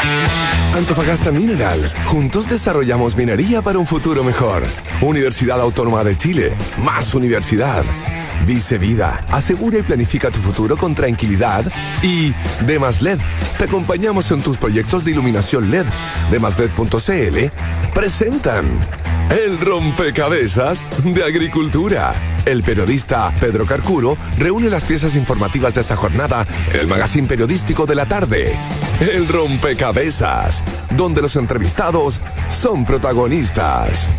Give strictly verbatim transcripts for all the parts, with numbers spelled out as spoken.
Antofagasta Minerals. Juntos desarrollamos minería para un futuro mejor. Universidad Autónoma de Chile. Más universidad. Vice Vida. Asegura y planifica tu futuro con tranquilidad. Y Demas L E D. Te acompañamos en tus proyectos de iluminación L E D. demas led punto c l presentan El Rompecabezas de Agricultura. El periodista Pedro Carcuro reúne las piezas informativas de esta jornada en el magazín periodístico de la tarde. El Rompecabezas, donde los entrevistados son protagonistas.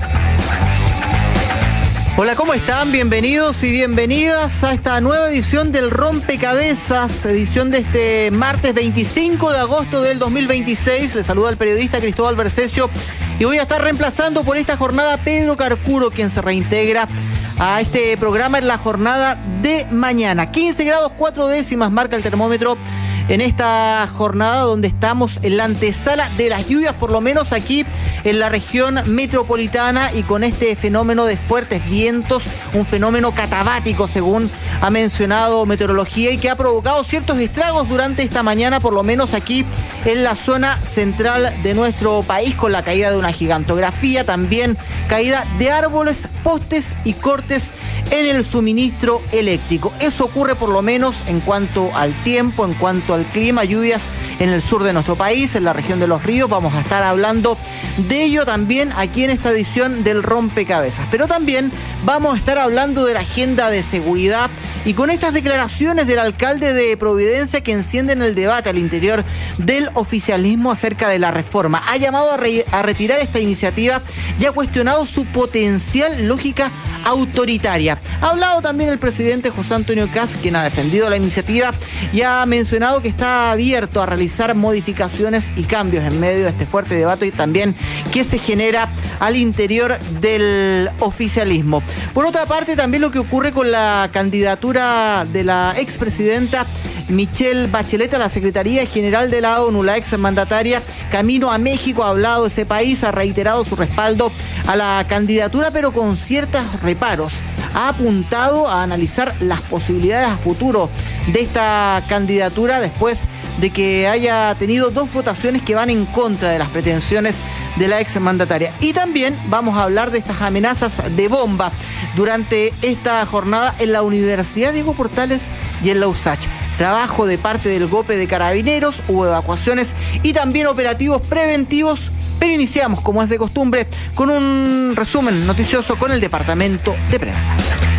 Hola, ¿cómo están? Bienvenidos y bienvenidas a esta nueva edición del Rompecabezas, edición de este martes veinticinco de agosto del dos mil veintiséis. Les saluda el periodista Cristóbal Bercesio y voy a estar reemplazando por esta jornada a Pedro Carcuro, quien se reintegra a este programa en la jornada de mañana. quince grados cuatro décimas marca el termómetro en esta jornada donde estamos en la antesala de las lluvias, por lo menos aquí en la región metropolitana, y con este fenómeno de fuertes vientos, un fenómeno catabático según ha mencionado meteorología, y que ha provocado ciertos estragos durante esta mañana, por lo menos aquí en la zona central de nuestro país, con la caída de una gigantografía, también caída de árboles, postes y cortes en el suministro eléctrico. Eso ocurre por lo menos en cuanto al tiempo, en cuanto al clima, lluvias en el sur de nuestro país, en la región de Los Ríos. Vamos a estar hablando de ello también aquí en esta edición del Rompecabezas. Pero también vamos a estar hablando de la agenda de seguridad, y con estas declaraciones del alcalde de Providencia, que encienden el debate al interior del oficialismo acerca de la reforma. Ha llamado a, re- a retirar esta iniciativa y ha cuestionado su potencial lógica autoritaria. Ha hablado también el presidente José Antonio Kast, quien ha defendido la iniciativa y ha mencionado que está abierto a realizar modificaciones y cambios en medio de este fuerte debate y también que se genera al interior del oficialismo. Por otra parte, también lo que ocurre con la candidatura de la expresidenta Michelle Bachelet a la Secretaría General de la ONU. La exmandataria, camino a México, ha hablado de ese país, ha reiterado su respaldo a la candidatura, pero con ciertos reparos. Ha apuntado a analizar las posibilidades a futuro de esta candidatura después de que haya tenido dos votaciones que van en contra de las pretensiones de la exmandataria. Y también vamos a hablar de estas amenazas de bomba durante esta jornada en la Universidad Diego Portales y en la USACH. Trabajo de parte del GOPE de Carabineros, hubo evacuaciones y también operativos preventivos. Pero iniciamos, como es de costumbre, con un resumen noticioso con el Departamento de Prensa.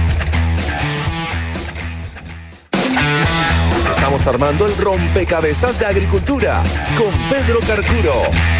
Estamos armando el Rompecabezas de Agricultura con Pedro Carcuro.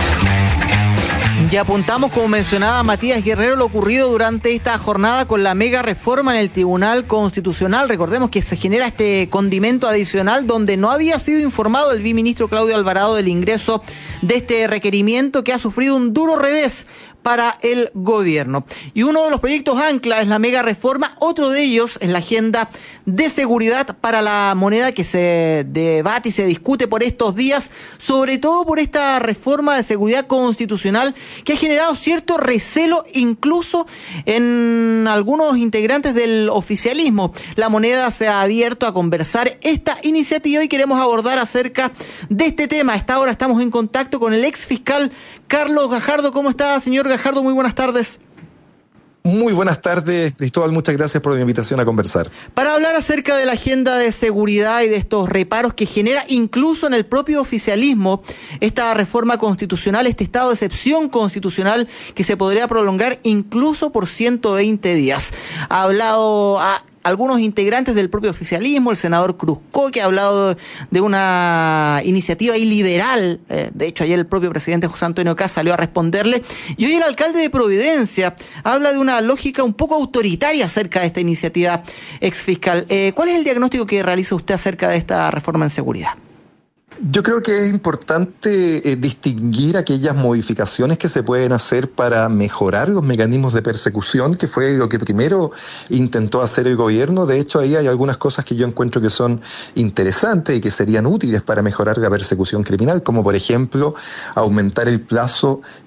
Y apuntamos, como mencionaba Matías Guerrero, lo ocurrido durante esta jornada con la mega reforma en el Tribunal Constitucional. Recordemos que se genera este condimento adicional donde no había sido informado el viceministro Claudio Alvarado del ingreso de este requerimiento, que ha sufrido un duro revés para el gobierno. Y uno de los proyectos ancla es la mega reforma, otro de ellos es la agenda de seguridad para la moneda, que se debate y se discute por estos días, sobre todo por esta reforma de seguridad constitucional que ha generado cierto recelo incluso en algunos integrantes del oficialismo. La moneda se ha abierto a conversar esta iniciativa y queremos abordar acerca de este tema. A esta hora estamos en contacto con el ex fiscal Carlos Gajardo. ¿Cómo está, señor Gajardo? Muy buenas tardes. Muy buenas tardes, Cristóbal. Muchas gracias por la invitación a conversar. Para hablar acerca de la agenda de seguridad y de estos reparos que genera incluso en el propio oficialismo esta reforma constitucional, este estado de excepción constitucional que se podría prolongar incluso por ciento veinte días. Ha hablado a algunos integrantes del propio oficialismo, el senador Cruzco, que ha hablado de una iniciativa iliberal. Eh, de hecho, ayer el propio presidente José Antonio Kast salió a responderle. Y hoy el alcalde de Providencia habla de una lógica un poco autoritaria acerca de esta iniciativa exfiscal. Eh, ¿Cuál es el diagnóstico que realiza usted acerca de esta reforma en seguridad? Yo creo que es importante eh, distinguir aquellas modificaciones que se pueden hacer para mejorar los mecanismos de persecución, que fue lo que primero intentó hacer el gobierno. De hecho, ahí hay algunas cosas que yo encuentro que son interesantes y que serían útiles para mejorar la persecución criminal, como por ejemplo aumentar el plazo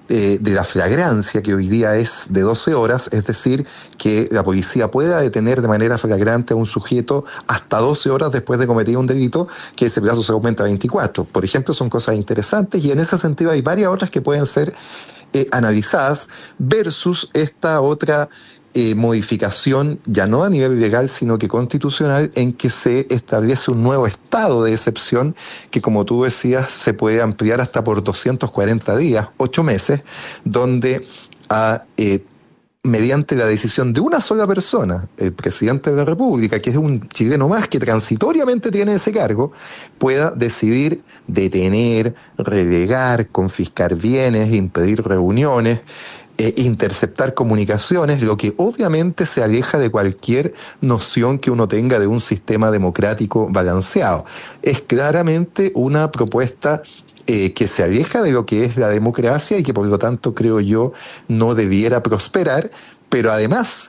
eh, de la flagrancia, que hoy día es de doce horas, es decir, que la policía pueda detener de manera flagrante a un sujeto hasta doce horas después de cometer un delito, que ese plazo se aumenta a veinticuatro. Por ejemplo, son cosas interesantes y en ese sentido hay varias otras que pueden ser eh, analizadas versus esta otra Eh, modificación, ya no a nivel legal, sino que constitucional, en que se establece un nuevo estado de excepción que, como tú decías, se puede ampliar hasta por doscientos cuarenta días, ocho meses, donde a, eh, mediante la decisión de una sola persona, el presidente de la República, que es un chileno más que transitoriamente tiene ese cargo, pueda decidir detener, relegar, confiscar bienes, impedir reuniones, Eh, interceptar comunicaciones, lo que obviamente se aleja de cualquier noción que uno tenga de un sistema democrático balanceado. Es claramente una propuesta eh, que se aleja de lo que es la democracia y que por lo tanto creo yo no debiera prosperar, pero además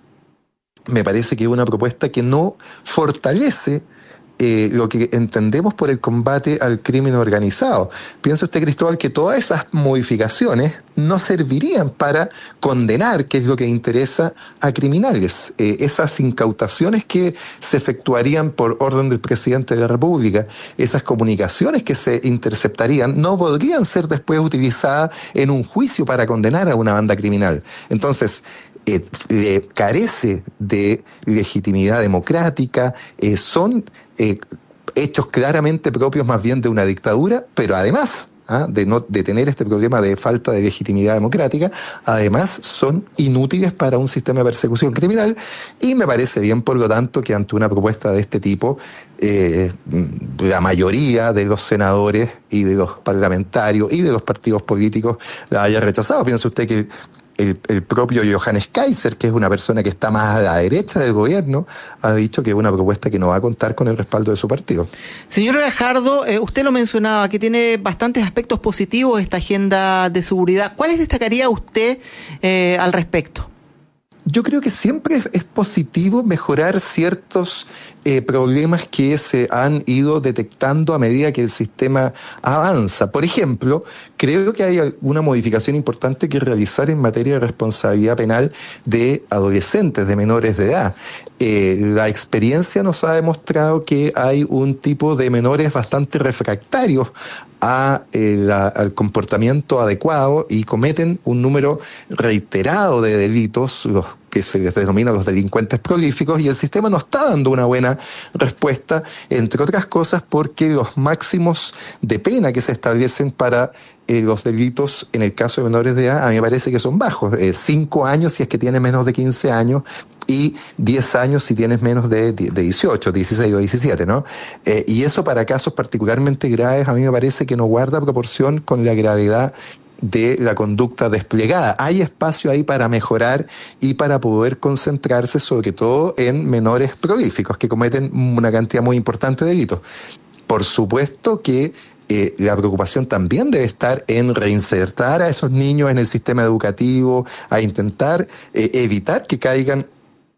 me parece que es una propuesta que no fortalece Eh, lo que entendemos por el combate al crimen organizado. ¿Piensa usted, Cristóbal, que todas esas modificaciones no servirían para condenar, que es lo que interesa a criminales? Eh, esas incautaciones que se efectuarían por orden del presidente de la República, esas comunicaciones que se interceptarían, no podrían ser después utilizadas en un juicio para condenar a una banda criminal. Entonces, eh, eh, carece de legitimidad democrática, eh, son Eh, hechos claramente propios más bien de una dictadura, pero además ¿ah? de no de tener este problema de falta de legitimidad democrática, además son inútiles para un sistema de persecución criminal, y me parece bien, por lo tanto, que ante una propuesta de este tipo, eh, la mayoría de los senadores y de los parlamentarios y de los partidos políticos la haya rechazado. Piensa usted que El, el propio Johannes Kaiser, que es una persona que está más a la derecha del gobierno, ha dicho que es una propuesta que no va a contar con el respaldo de su partido. Señor Gajardo, eh, usted lo mencionaba, que tiene bastantes aspectos positivos esta agenda de seguridad. ¿Cuáles destacaría usted eh, al respecto? Yo creo que siempre es positivo mejorar ciertos eh, problemas que se han ido detectando a medida que el sistema avanza. Por ejemplo, creo que hay una modificación importante que realizar en materia de responsabilidad penal de adolescentes, de menores de edad. Eh, la experiencia nos ha demostrado que hay un tipo de menores bastante refractarios a, eh, la, al comportamiento adecuado y cometen un número reiterado de delitos, los que se les denomina los delincuentes prolíficos, y el sistema no está dando una buena respuesta, entre otras cosas porque los máximos de pena que se establecen para eh, los delitos en el caso de menores de edad, a mí me parece que son bajos, eh, cinco años si es que tienes menos de quince años y diez años si tienes menos de, de dieciocho, dieciséis o diecisiete, ¿no? Eh, y eso para casos particularmente graves a mí me parece que no guarda proporción con la gravedad de la conducta desplegada. Hay espacio ahí para mejorar y para poder concentrarse sobre todo en menores prolíficos que cometen una cantidad muy importante de delitos. Por supuesto que Eh, la preocupación también debe estar en reinsertar a esos niños en el sistema educativo, a intentar eh, evitar que caigan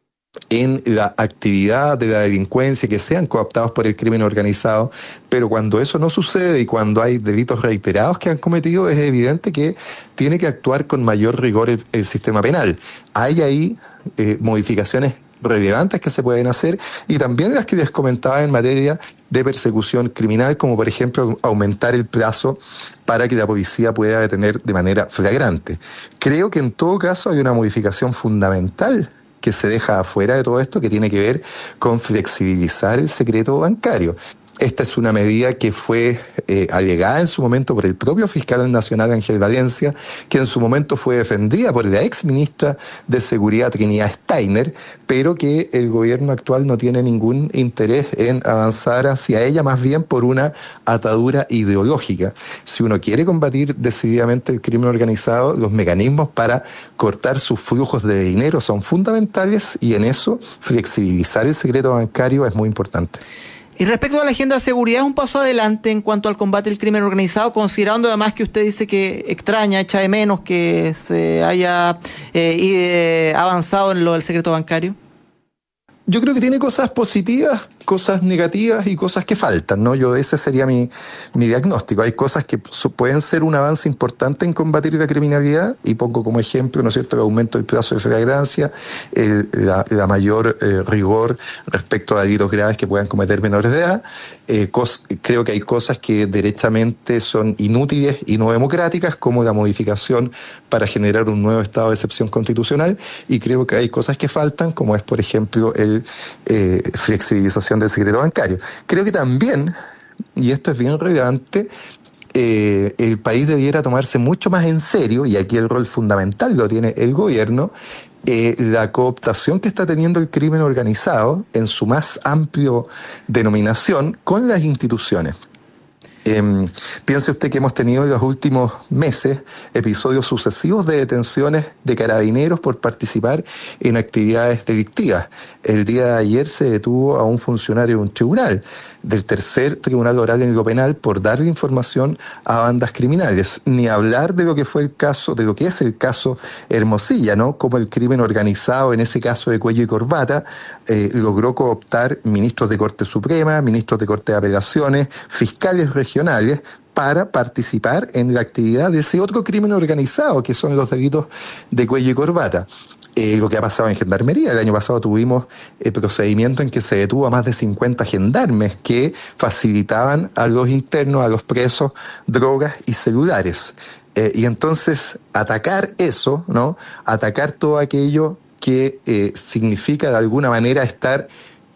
en la actividad de la delincuencia, que sean cooptados por el crimen organizado, pero cuando eso no sucede y cuando hay delitos reiterados que han cometido, es evidente que tiene que actuar con mayor rigor el, el sistema penal. Hay ahí eh, modificaciones relevantes que se pueden hacer y también las que les comentaba en materia de persecución criminal, como por ejemplo aumentar el plazo para que la policía pueda detener de manera flagrante. Creo que en todo caso hay una modificación fundamental que se deja afuera de todo esto, que tiene que ver con flexibilizar el secreto bancario. Esta es una medida que fue eh, alegada en su momento por el propio fiscal nacional Ángel Valencia, que en su momento fue defendida por la ex ministra de Seguridad Trinidad Steiner, pero que el gobierno actual no tiene ningún interés en avanzar hacia ella, más bien por una atadura ideológica. Si uno quiere combatir decididamente el crimen organizado, los mecanismos para cortar sus flujos de dinero son fundamentales y en eso flexibilizar el secreto bancario es muy importante. Y respecto a la agenda de seguridad, ¿es un paso adelante en cuanto al combate del crimen organizado, considerando además que usted dice que extraña, echa de menos que se haya eh, eh, avanzado en lo del secreto bancario? Yo creo que tiene cosas positivas cosas negativas y cosas que faltan, ¿no? Yo ese sería mi, mi diagnóstico. Hay cosas que pueden ser un avance importante en combatir la criminalidad, y pongo como ejemplo, ¿no es cierto?, el aumento del plazo de flagrancia, el, la, la mayor eh, rigor respecto a delitos graves que puedan cometer menores de edad. Eh, cos, creo que hay cosas que derechamente son inútiles y no democráticas, como la modificación para generar un nuevo estado de excepción constitucional, y creo que hay cosas que faltan, como es, por ejemplo, el eh, flexibilización del secreto bancario. Creo que también, y esto es bien relevante, eh, el país debiera tomarse mucho más en serio, y aquí el rol fundamental lo tiene el gobierno, eh, la cooptación que está teniendo el crimen organizado en su más amplio denominación con las instituciones. Eh, piense usted que hemos tenido en los últimos meses episodios sucesivos de detenciones de carabineros por participar en actividades delictivas. El día de ayer se detuvo a un funcionario de un tribunal, del tercer tribunal oral en lo penal, por darle información a bandas criminales. Ni hablar de lo que fue el caso, de lo que es el caso Hermosilla, ¿no? Como el crimen organizado, en ese caso de cuello y corbata, eh, logró cooptar ministros de Corte Suprema, ministros de Corte de Apelaciones, fiscales regionales, para participar en la actividad de ese otro crimen organizado, que son los delitos de cuello y corbata. Eh, lo que ha pasado en Gendarmería. El año pasado tuvimos el procedimiento en que se detuvo a más de cincuenta gendarmes que facilitaban a los internos, a los presos, drogas y celulares. Eh, y entonces atacar eso, ¿no? Atacar todo aquello que eh, significa de alguna manera estar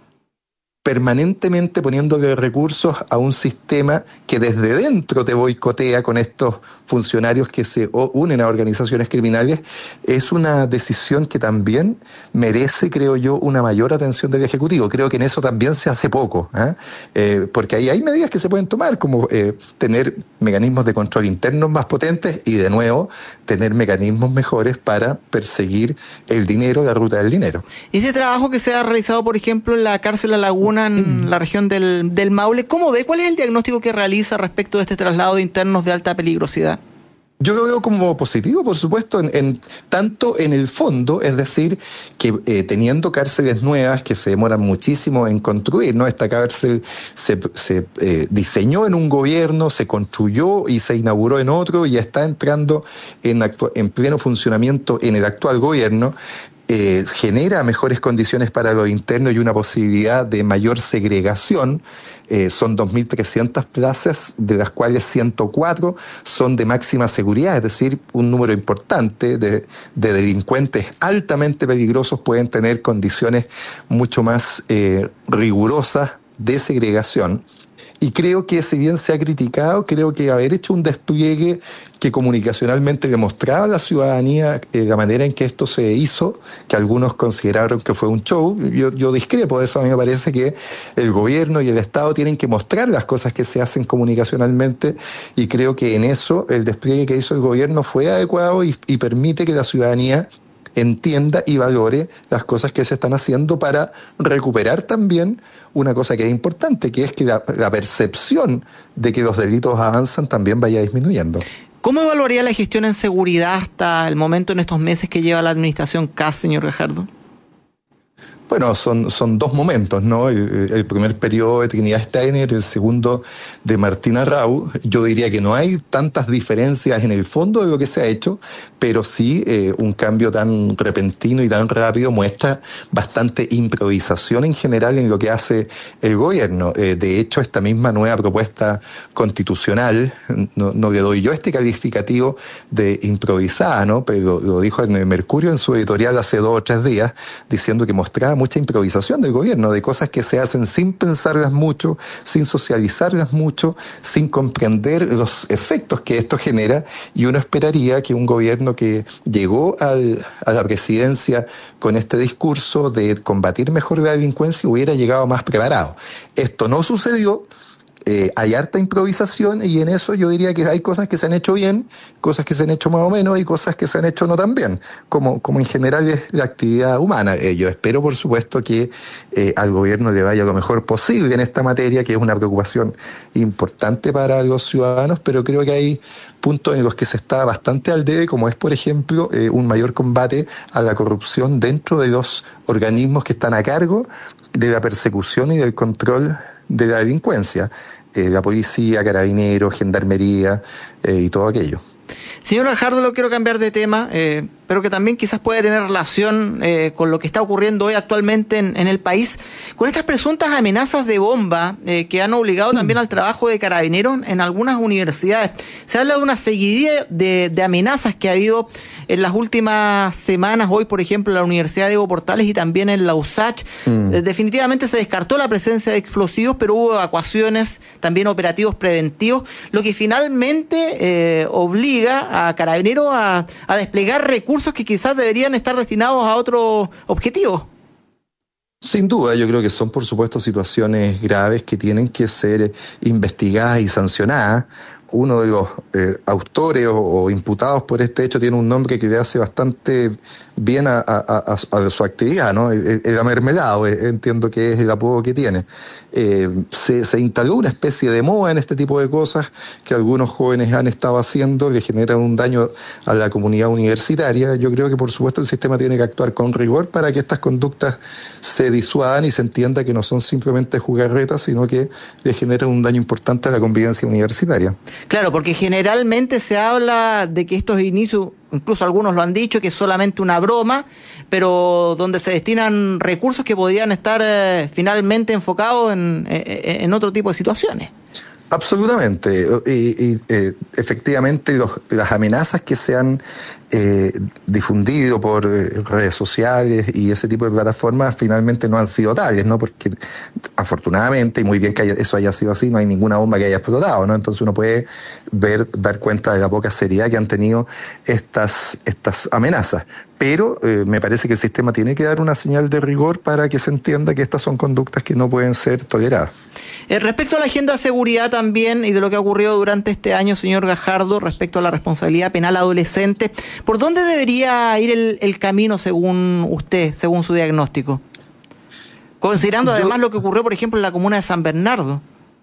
permanentemente poniéndole recursos a un sistema que desde dentro te boicotea con estos funcionarios que se unen a organizaciones criminales, es una decisión que también merece, creo yo, una mayor atención del Ejecutivo. Creo que en eso también se hace poco, ¿eh? Eh, porque ahí hay medidas que se pueden tomar, como eh, tener mecanismos de control internos más potentes y, de nuevo, tener mecanismos mejores para perseguir el dinero, la ruta del dinero. Ese trabajo que se ha realizado, por ejemplo, en la cárcel La Laguna, en la región del, del Maule, ¿cómo ve? ¿Cuál es el diagnóstico que realiza respecto de este traslado de internos de alta peligrosidad? Yo lo veo como positivo, por supuesto, en, en tanto en el fondo, es decir, que eh, teniendo cárceles nuevas que se demoran muchísimo en construir, ¿no? Esta cárcel se, se eh, diseñó en un gobierno, se construyó y se inauguró en otro, y está entrando en, actu- en pleno funcionamiento en el actual gobierno. Eh, genera mejores condiciones para los internos y una posibilidad de mayor segregación. Eh, son dos mil trescientas plazas, de las cuales ciento cuatro son de máxima seguridad, es decir, un número importante de, de delincuentes altamente peligrosos pueden tener condiciones mucho más eh, rigurosas de segregación. Y creo que, si bien se ha criticado, creo que haber hecho un despliegue que comunicacionalmente demostraba a la ciudadanía eh, la manera en que esto se hizo, que algunos consideraron que fue un show, yo, yo discrepo de eso. A mí me parece que el gobierno y el Estado tienen que mostrar las cosas que se hacen comunicacionalmente, y creo que en eso el despliegue que hizo el gobierno fue adecuado y, y permite que la ciudadanía entienda y valore las cosas que se están haciendo para recuperar también una cosa que es importante, que es que la, la percepción de que los delitos avanzan también vaya disminuyendo. ¿Cómo evaluaría la gestión en seguridad hasta el momento, en estos meses que lleva la administración Kast, señor Gajardo? Bueno, son, son dos momentos, ¿no? El, el primer periodo de Trinidad Steiner, el segundo de Martina Rau. Yo diría que no hay tantas diferencias en el fondo de lo que se ha hecho, pero sí eh, un cambio tan repentino y tan rápido muestra bastante improvisación en general en lo que hace el gobierno. Eh, de hecho, esta misma nueva propuesta constitucional, no, no le doy yo este calificativo de improvisada, ¿no? Pero lo, lo dijo en el Mercurio en su editorial hace dos o tres días, diciendo que mostraba mucha improvisación del gobierno, de cosas que se hacen sin pensarlas mucho, sin socializarlas mucho, sin comprender los efectos que esto genera, y uno esperaría que un gobierno que llegó al, a la presidencia con este discurso de combatir mejor la delincuencia hubiera llegado más preparado. Esto no sucedió, Eh, hay harta improvisación y en eso yo diría que hay cosas que se han hecho bien, cosas que se han hecho más o menos y cosas que se han hecho no tan bien, como, como en general es la actividad humana. Eh, yo espero, por supuesto, que eh, al gobierno le vaya lo mejor posible en esta materia, que es una preocupación importante para los ciudadanos, pero creo que hay puntos en los que se está bastante al debe, como es, por ejemplo, eh, un mayor combate a la corrupción dentro de los organismos que están a cargo de la persecución y del control de la delincuencia, eh, la policía, carabineros, gendarmería eh, y todo aquello. Señor Gajardo, lo quiero cambiar de tema, eh, pero que también quizás puede tener relación eh, con lo que está ocurriendo hoy actualmente en, en el país, con estas presuntas amenazas de bomba eh, que han obligado también al trabajo de carabineros en algunas universidades. Se habla de una seguidilla de, de amenazas que ha habido en las últimas semanas, hoy por ejemplo en la Universidad Diego Portales y también en la U S A C. Mm. Eh, definitivamente se descartó la presencia de explosivos, pero hubo evacuaciones, también operativos preventivos, lo que finalmente eh, obliga a carabineros a, a desplegar recursos que quizás deberían estar destinados a otro objetivo. Sin duda, yo creo que son, por supuesto, situaciones graves que tienen que ser investigadas y sancionadas. Uno de los eh, autores o, o imputados por este hecho tiene un nombre que le hace bastante bien a, a, a, a su actividad, ¿no? El, el Amermelado, entiendo que es el apodo que tiene. Eh, se, se instaló una especie de moda en este tipo de cosas que algunos jóvenes han estado haciendo, que generan un daño a la comunidad universitaria. Yo creo que, por supuesto, el sistema tiene que actuar con rigor para que estas conductas se disuadan y se entienda que no son simplemente jugarretas, sino que le generan un daño importante a la convivencia universitaria. Claro, porque generalmente se habla de que estos inicios, incluso algunos lo han dicho, que es solamente una broma, pero donde se destinan recursos que podrían estar eh, finalmente enfocados en, en, en otro tipo de situaciones. Absolutamente, y, y eh, efectivamente los, las amenazas que se han eh, difundido por eh, redes sociales y ese tipo de plataformas finalmente no han sido tales, ¿no? Porque afortunadamente, y muy bien que haya, eso haya sido así, no hay ninguna bomba que haya explotado, ¿no? Entonces uno puede ver, dar cuenta de la poca seriedad que han tenido estas, estas amenazas. Pero eh, me parece que el sistema tiene que dar una señal de rigor para que se entienda que estas son conductas que no pueden ser toleradas. Eh, respecto a la agenda de seguridad también y de lo que ha ocurrido durante este año, señor Gajardo, respecto a la responsabilidad penal adolescente, ¿por dónde debería ir el, el camino según usted, según su diagnóstico? Considerando además Yo... lo que ocurrió, por ejemplo, en la comuna de San Bernardo.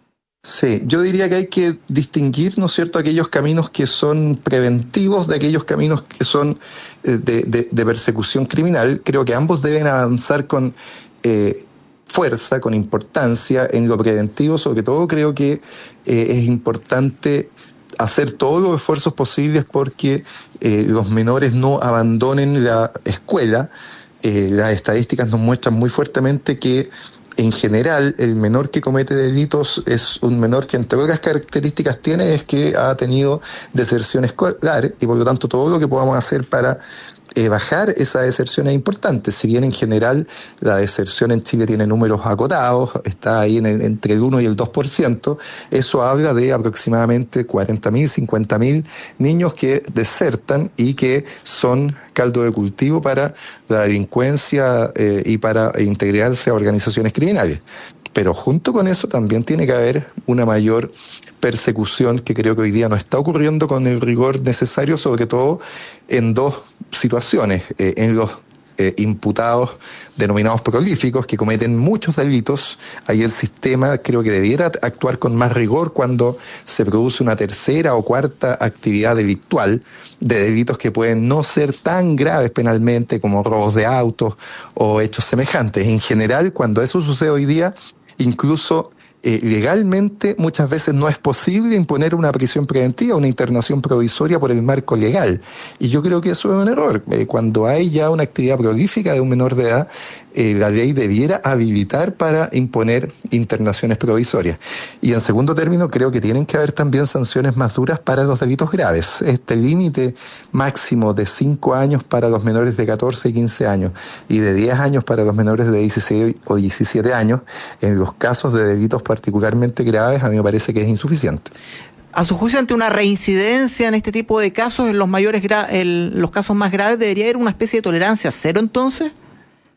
Sí, yo diría que hay que distinguir, ¿no es cierto?, aquellos caminos que son preventivos de aquellos caminos que son de, de, de persecución criminal. Creo que ambos deben avanzar con eh, fuerza, con importancia en lo preventivo. Sobre todo creo que eh, es importante hacer todos los esfuerzos posibles porque eh, los menores no abandonen la escuela. Eh, las estadísticas nos muestran muy fuertemente que en general, el menor que comete delitos es un menor que, entre otras características tiene, es que ha tenido deserción escolar y por lo tanto todo lo que podamos hacer para eh, bajar esa deserción es importante. Si bien en general la deserción en Chile tiene números acotados, está ahí en el, entre el uno y el dos por ciento, eso habla de aproximadamente cuarenta mil, cincuenta mil niños que desertan y que son caldo de cultivo para la delincuencia eh, y para integrarse a organizaciones criminales. Pero junto con eso también tiene que haber una mayor persecución que creo que hoy día no está ocurriendo con el rigor necesario, sobre todo en dos situaciones, eh, en los eh, imputados denominados prolíficos que cometen muchos delitos. Ahí el sistema creo que debiera actuar con más rigor cuando se produce una tercera o cuarta actividad delictual de delitos que pueden no ser tan graves penalmente como robos de autos o hechos semejantes. En general, cuando eso sucede hoy día, incluso eh, legalmente muchas veces no es posible imponer una prisión preventiva, una internación provisoria por el marco legal. Y yo creo que eso es un error. Eh, cuando hay ya una actividad prolífica de un menor de edad, eh, la ley debiera habilitar para imponer internaciones provisorias. Y en segundo término, creo que tienen que haber también sanciones más duras para los delitos graves. Este límite máximo de cinco años para los menores de catorce y quince años y de diez años para los menores de dieciséis o diecisiete años, en los casos de delitos particularmente graves, a mí me parece que es insuficiente. A su juicio, ante una reincidencia en este tipo de casos, en los mayores gra- el, los casos más graves, ¿debería haber una especie de tolerancia cero entonces?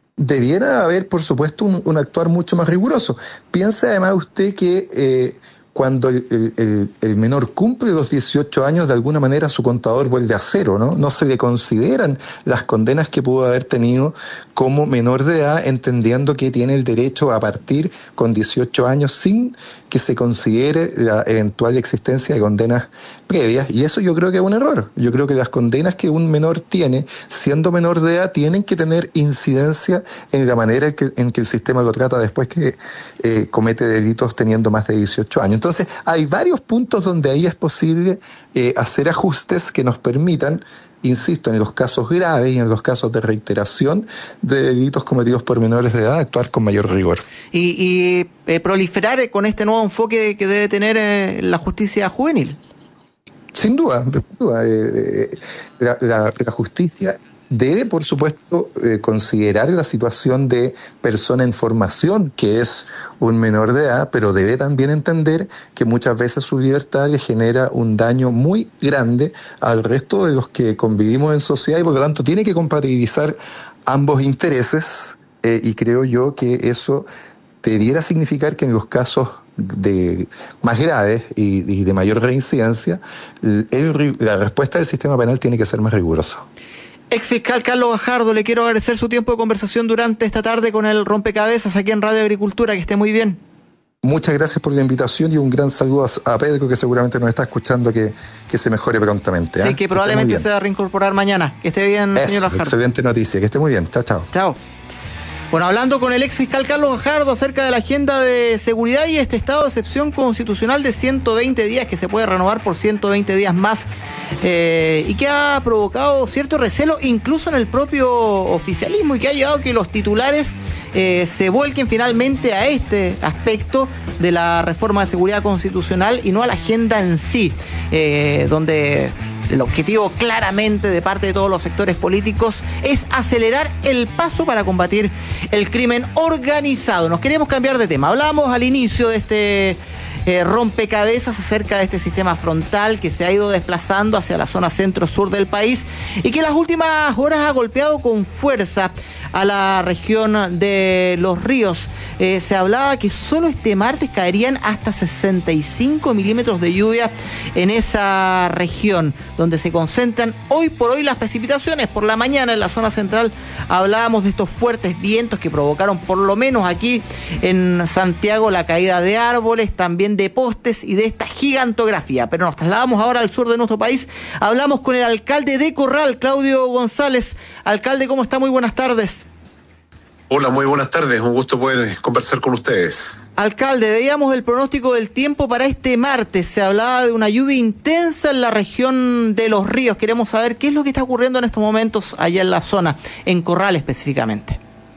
Debiera haber, por supuesto, un, un actuar mucho más riguroso. Piense además usted que eh, cuando el, el, el menor cumple los dieciocho años, de alguna manera su contador vuelve a cero, ¿no? No se le consideran las condenas que pudo haber tenido como menor de edad, entendiendo que tiene el derecho a partir con dieciocho años sin que se considere la eventual existencia de condenas previas, y eso yo creo que es un error. Yo creo que las condenas que un menor tiene, siendo menor de edad, tienen que tener incidencia en la manera en que, en que el sistema lo trata después que eh, comete delitos teniendo más de dieciocho años. Entonces, hay varios puntos donde ahí es posible eh, hacer ajustes que nos permitan, insisto, en los casos graves y en los casos de reiteración de delitos cometidos por menores de edad, actuar con mayor rigor. Y, y eh, proliferar con este nuevo enfoque que debe tener eh, la justicia juvenil. Sin duda, sin duda. Eh, la, la, la justicia debe, por supuesto, eh, considerar la situación de persona en formación, que es un menor de edad, pero debe también entender que muchas veces su libertad le genera un daño muy grande al resto de los que convivimos en sociedad, y por lo tanto tiene que compatibilizar ambos intereses, eh, y creo yo que eso debiera significar que en los casos de más graves y, y de mayor reincidencia, el, la respuesta del sistema penal tiene que ser más rigurosa. Exfiscal Carlos Gajardo, le quiero agradecer su tiempo de conversación durante esta tarde con el Rompecabezas aquí en Radio Agricultura. Que esté muy bien. Muchas gracias por la invitación y un gran saludo a Pedro, que seguramente nos está escuchando, que, que se mejore prontamente. ¿eh? Sí, que probablemente se va a reincorporar mañana. Que esté bien, Eso, señor Gajardo. Excelente noticia, que esté muy bien. Chao, chao. Chao. Bueno, hablando con el ex fiscal Carlos Gajardo acerca de la agenda de seguridad y este estado de excepción constitucional de ciento veinte días que se puede renovar por ciento veinte días más, eh, y que ha provocado cierto recelo incluso en el propio oficialismo, y que ha llevado a que los titulares eh, se vuelquen finalmente a este aspecto de la reforma de seguridad constitucional y no a la agenda en sí, eh, donde el objetivo claramente de parte de todos los sectores políticos es acelerar el paso para combatir el crimen organizado. Nos queremos cambiar de tema. Hablábamos al inicio de este eh, rompecabezas acerca de este sistema frontal que se ha ido desplazando hacia la zona centro-sur del país y que en las últimas horas ha golpeado con fuerza a la región de Los Ríos. Eh, se hablaba que solo este martes caerían hasta sesenta y cinco milímetros de lluvia en esa región, donde se concentran hoy por hoy las precipitaciones. Por la mañana en la zona central hablábamos de estos fuertes vientos que provocaron, por lo menos aquí en Santiago, la caída de árboles, también de postes y de esta gigantografía. Pero nos trasladamos ahora al sur de nuestro país. Hablamos con el alcalde de Corral, Claudio González. Alcalde, ¿cómo está? Muy buenas tardes. Hola, muy buenas tardes, un gusto poder conversar con ustedes. Alcalde, veíamos el pronóstico del tiempo para este martes, se hablaba de una lluvia intensa en la región de Los Ríos. Queremos saber qué es lo que está ocurriendo en estos momentos allá en la zona, en Corral específicamente.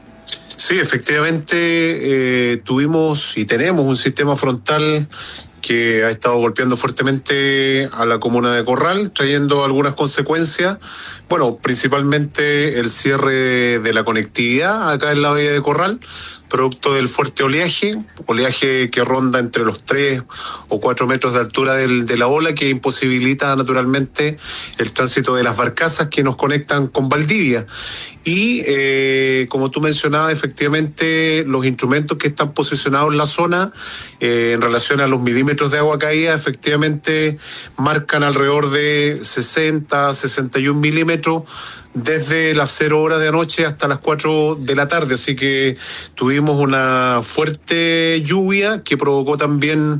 Sí, efectivamente, eh, tuvimos y tenemos un sistema frontal que ha estado golpeando fuertemente a la comuna de Corral, trayendo algunas consecuencias. Bueno, principalmente el cierre de la conectividad acá en la bahía de Corral, producto del fuerte oleaje, oleaje que ronda entre los tres o cuatro metros de altura del, de la ola, que imposibilita naturalmente el tránsito de las barcazas que nos conectan con Valdivia. Y eh, como tú mencionabas, efectivamente los instrumentos que están posicionados en la zona eh, en relación a los milímetros de agua caída, efectivamente marcan alrededor de sesenta, sesenta y un milímetros desde las cero horas de anoche hasta las cuatro de la tarde, así que tuvimos una fuerte lluvia que provocó también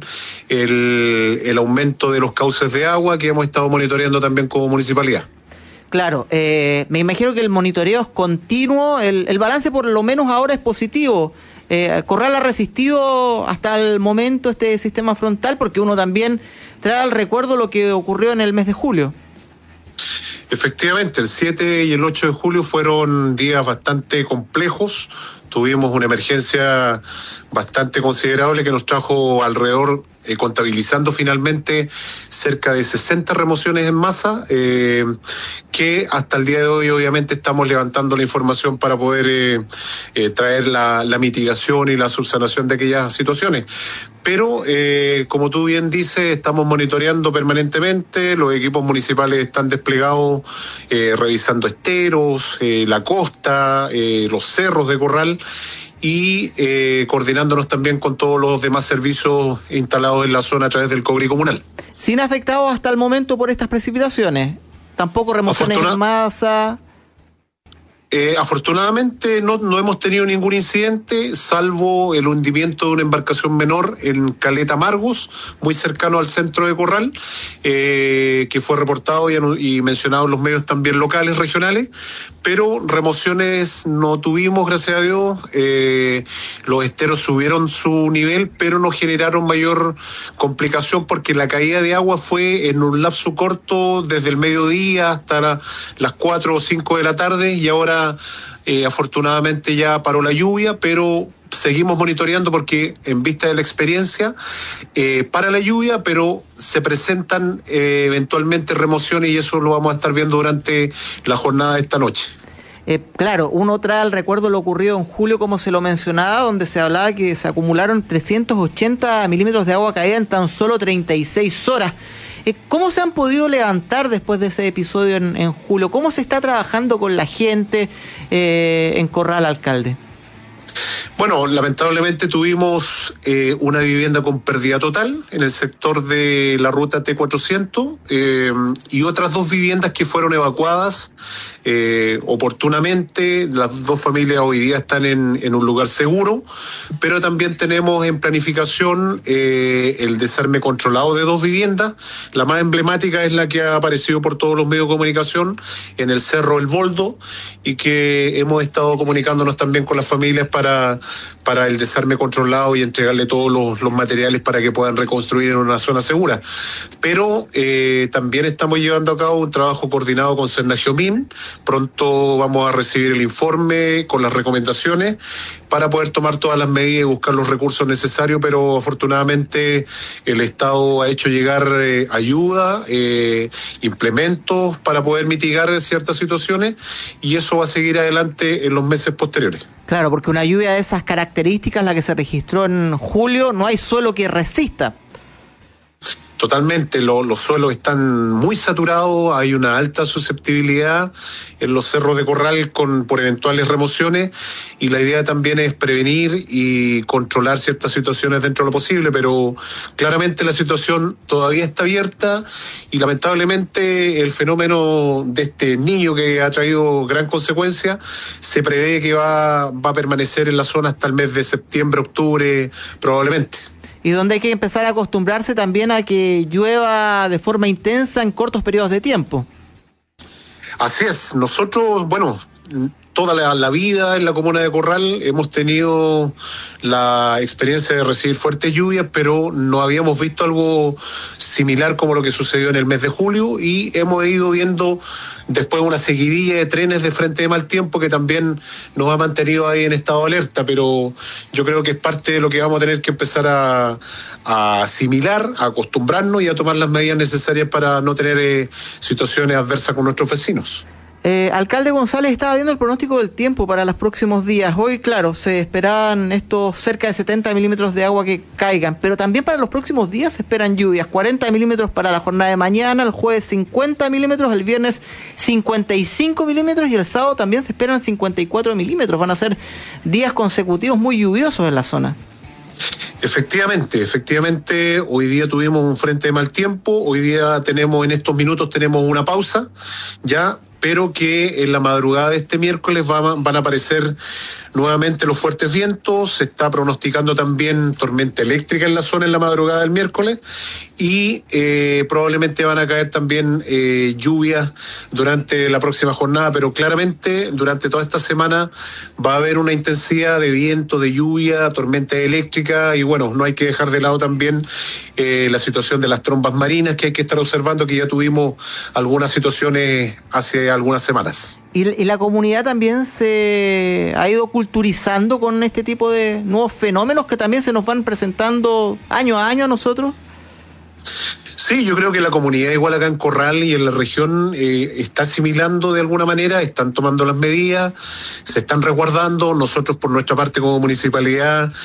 el, el aumento de los cauces de agua que hemos estado monitoreando también como municipalidad. Claro, eh, me imagino que el monitoreo es continuo, el, el balance por lo menos ahora es positivo. Eh, Corral ha resistido hasta el momento este sistema frontal, porque uno también trae al recuerdo lo que ocurrió en el mes de julio. Efectivamente, el siete y el ocho de julio fueron días bastante complejos. Tuvimos una emergencia bastante considerable que nos trajo alrededor, eh, contabilizando finalmente, cerca de sesenta remociones en masa, eh, que hasta el día de hoy obviamente estamos levantando la información para poder eh, eh, traer la, la mitigación y la subsanación de aquellas situaciones. Pero, eh, como tú bien dices, estamos monitoreando permanentemente, los equipos municipales están desplegados eh, revisando esteros, eh, la costa, eh, los cerros de Corral, y eh, coordinándonos también con todos los demás servicios instalados en la zona a través del Cobri comunal. Sin afectados hasta el momento por estas precipitaciones, tampoco remociones en masa. Eh, afortunadamente no, no hemos tenido ningún incidente, salvo el hundimiento de una embarcación menor en Caleta Margos, muy cercano al centro de Corral, eh, que fue reportado y, y mencionado en los medios también locales, regionales, pero remociones no tuvimos, gracias a Dios. Eh, los esteros subieron su nivel, pero no generaron mayor complicación porque la caída de agua fue en un lapso corto, desde el mediodía hasta la, las cuatro o cinco de la tarde, y ahora Eh, afortunadamente ya paró la lluvia, pero seguimos monitoreando porque en vista de la experiencia eh, para la lluvia, pero se presentan eh, eventualmente remociones y eso lo vamos a estar viendo durante la jornada de esta noche. Eh, claro, uno trae al recuerdo lo ocurrido en julio, como se lo mencionaba, donde se hablaba que se acumularon trescientos ochenta milímetros de agua caída en tan solo treinta y seis horas. ¿Cómo se han podido levantar después de ese episodio en, en julio? ¿Cómo se está trabajando con la gente eh, en Corral, alcalde? Bueno, lamentablemente tuvimos eh, una vivienda con pérdida total en el sector de la ruta T cuatrocientos eh, y otras dos viviendas que fueron evacuadas eh, oportunamente. Las dos familias hoy día están en, en un lugar seguro, pero también tenemos en planificación eh, el desarme controlado de dos viviendas. La más emblemática es la que ha aparecido por todos los medios de comunicación en el Cerro El Boldo y que hemos estado comunicándonos también con las familias para para el desarme controlado y entregarle todos los, los materiales para que puedan reconstruir en una zona segura. Pero eh, también estamos llevando a cabo un trabajo coordinado con Cernagiomín. Pronto vamos a recibir el informe con las recomendaciones para poder tomar todas las medidas y buscar los recursos necesarios, pero afortunadamente el Estado ha hecho llegar eh, ayuda, eh, implementos para poder mitigar ciertas situaciones y eso va a seguir adelante en los meses posteriores. Claro, porque una lluvia de esas características, la que se registró en julio, no hay suelo que resista. Totalmente, lo, los suelos están muy saturados, hay una alta susceptibilidad en los cerros de Corral con, por eventuales remociones, y la idea también es prevenir y controlar ciertas situaciones dentro de lo posible, pero claramente la situación todavía está abierta y lamentablemente el fenómeno de este niño que ha traído gran consecuencia se prevé que va, va a permanecer en la zona hasta el mes de septiembre, octubre probablemente. Y donde hay que empezar a acostumbrarse también a que llueva de forma intensa en cortos periodos de tiempo. Así es, nosotros, bueno, toda la, la vida en la comuna de Corral hemos tenido la experiencia de recibir fuertes lluvias, pero no habíamos visto algo similar como lo que sucedió en el mes de julio, y hemos ido viendo después una seguidilla de trenes de frente de mal tiempo que también nos ha mantenido ahí en estado de alerta, pero yo creo que es parte de lo que vamos a tener que empezar a, a asimilar, a acostumbrarnos y a tomar las medidas necesarias para no tener eh, situaciones adversas con nuestros vecinos. Eh, alcalde González, estaba viendo el pronóstico del tiempo para los próximos días. Hoy, claro, se esperaban estos cerca de setenta milímetros de agua que caigan, pero también para los próximos días se esperan lluvias. cuarenta milímetros para la jornada de mañana, el jueves cincuenta milímetros, el viernes cincuenta y cinco milímetros y el sábado también se esperan cincuenta y cuatro milímetros. Van a ser días consecutivos muy lluviosos en la zona. Efectivamente, efectivamente, hoy día tuvimos un frente de mal tiempo, hoy día tenemos, en estos minutos tenemos una pausa, ya, pero que en la madrugada de este miércoles van, van a aparecer nuevamente los fuertes vientos. Se está pronosticando también tormenta eléctrica en la zona en la madrugada del miércoles y eh, probablemente van a caer también eh, lluvias durante la próxima jornada, pero claramente durante toda esta semana va a haber una intensidad de viento, de lluvia, tormenta eléctrica, y bueno, no hay que dejar de lado también eh, la situación de las trombas marinas que hay que estar observando, que ya tuvimos algunas situaciones hace algunas semanas. ¿Y, y la comunidad también se ha ido culturizando con este tipo de nuevos fenómenos que también se nos van presentando año a año a nosotros? Sí, yo creo que la comunidad, igual acá en Corral y en la región, eh, está asimilando de alguna manera, están tomando las medidas, se están resguardando. Nosotros, por nuestra parte como municipalidad,